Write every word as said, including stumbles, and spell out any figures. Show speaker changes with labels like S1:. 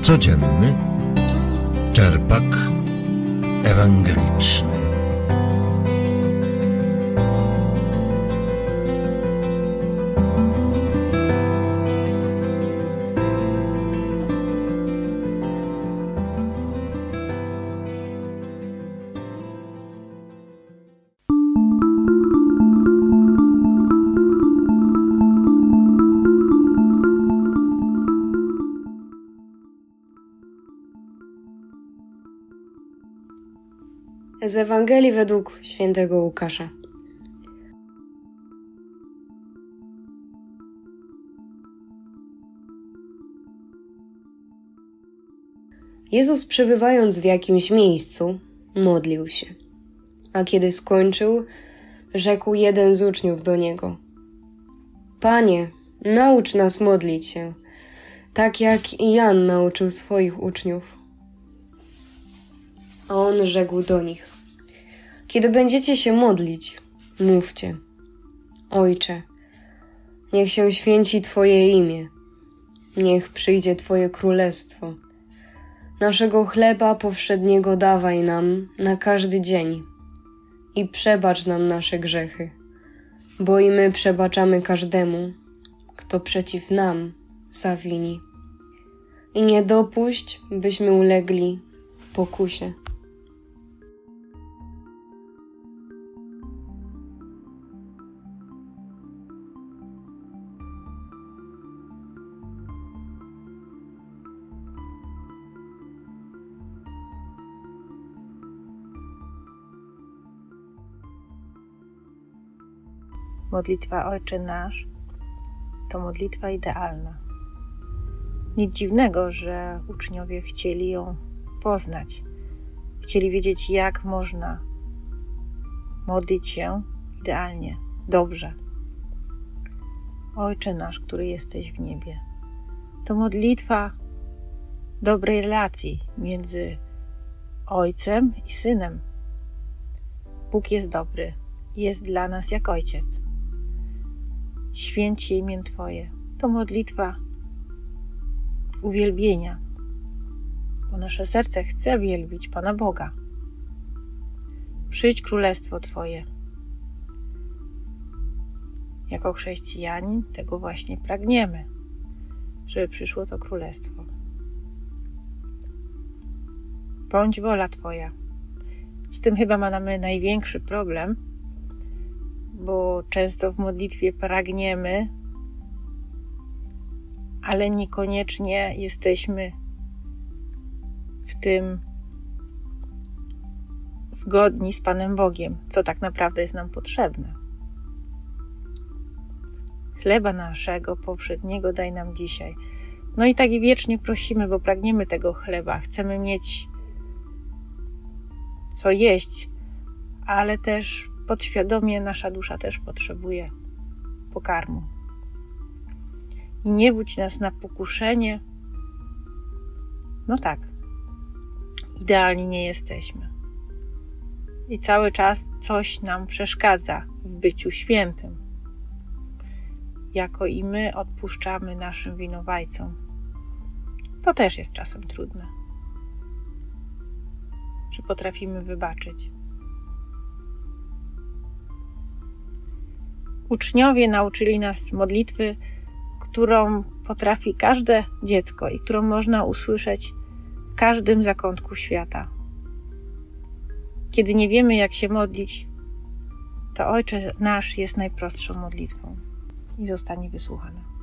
S1: Codzienny czerpak ewangeliczny.
S2: Z Ewangelii według świętego Łukasza. Jezus, przebywając w jakimś miejscu, modlił się. A kiedy skończył, rzekł jeden z uczniów do Niego: Panie, naucz nas modlić się, tak jak i Jan nauczył swoich uczniów. A on rzekł do nich: Kiedy będziecie się modlić, mówcie: Ojcze, niech się święci Twoje imię, niech przyjdzie Twoje królestwo. Naszego chleba powszedniego dawaj nam na każdy dzień i przebacz nam nasze grzechy, bo i my przebaczamy każdemu, kto przeciw nam zawini. I nie dopuść, byśmy ulegli pokusie.
S3: Modlitwa Ojcze Nasz to modlitwa idealna. Nic dziwnego, że uczniowie chcieli ją poznać. Chcieli wiedzieć, jak można modlić się idealnie, dobrze. Ojcze Nasz, który jesteś w niebie. To modlitwa dobrej relacji między Ojcem i Synem. Bóg jest dobry, jest dla nas jak Ojciec. Święć się imię Twoje. To modlitwa uwielbienia, bo nasze serce chce wielbić Pana Boga. Przyjdź królestwo Twoje. Jako chrześcijanin tego właśnie pragniemy, żeby przyszło to królestwo. Bądź wola Twoja. Z tym chyba mamy największy problem, bo często w modlitwie pragniemy, ale niekoniecznie jesteśmy w tym zgodni z Panem Bogiem, co tak naprawdę jest nam potrzebne. Chleba naszego powszedniego daj nam dzisiaj. No i tak i wiecznie prosimy, bo pragniemy tego chleba. Chcemy mieć co jeść, ale też podświadomie nasza dusza też potrzebuje pokarmu. I nie budź nas na pokuszenie. No tak, idealni nie jesteśmy. I cały czas coś nam przeszkadza w byciu świętym. Jako i my odpuszczamy naszym winowajcom. To też jest czasem trudne. Czy potrafimy wybaczyć? Uczniowie nauczyli nas modlitwy, którą potrafi każde dziecko i którą można usłyszeć w każdym zakątku świata. Kiedy nie wiemy, jak się modlić, to Ojcze Nasz jest najprostszą modlitwą i zostanie wysłuchana.